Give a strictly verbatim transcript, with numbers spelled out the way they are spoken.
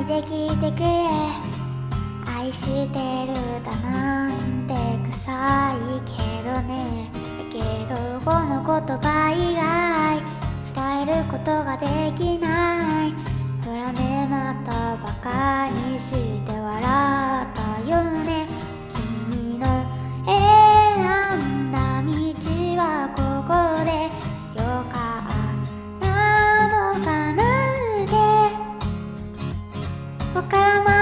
で聞いてくれ。愛してるだなんて臭いけどね。だけどこの言葉以外伝えることができない。フラメまたバカにして笑ったよね。君の選んだ道はここでよかったのかなってわからない